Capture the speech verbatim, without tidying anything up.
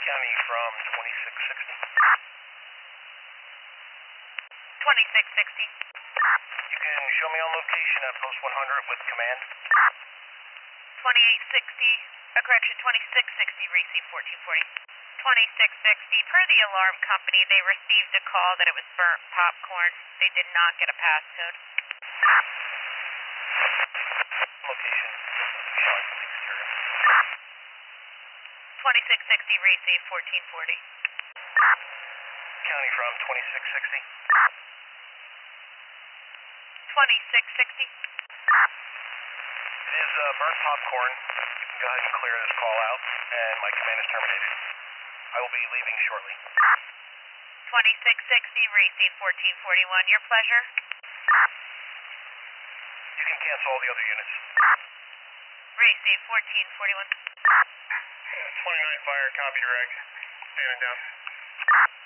County from twenty-six sixty. twenty-six sixty. You can show me on location at post one hundred with command. twenty-eight sixty, a correction, twenty-six sixty, receive fourteen forty. twenty-six sixty, per the alarm company, they received a call that it was burnt popcorn. They did not get a passcode. Location. Showing something serious. twenty-six sixty, receive fourteen forty. County from twenty-six sixty. twenty-six sixty. It is uh, burnt popcorn. You can go ahead and clear this call out, and my command is terminated. I will be leaving shortly. twenty-six sixty, receive fourteen forty-one. Your pleasure. You can cancel all the other units. Receive fourteen forty-one. twenty-nine fire, copy direct. Standing down.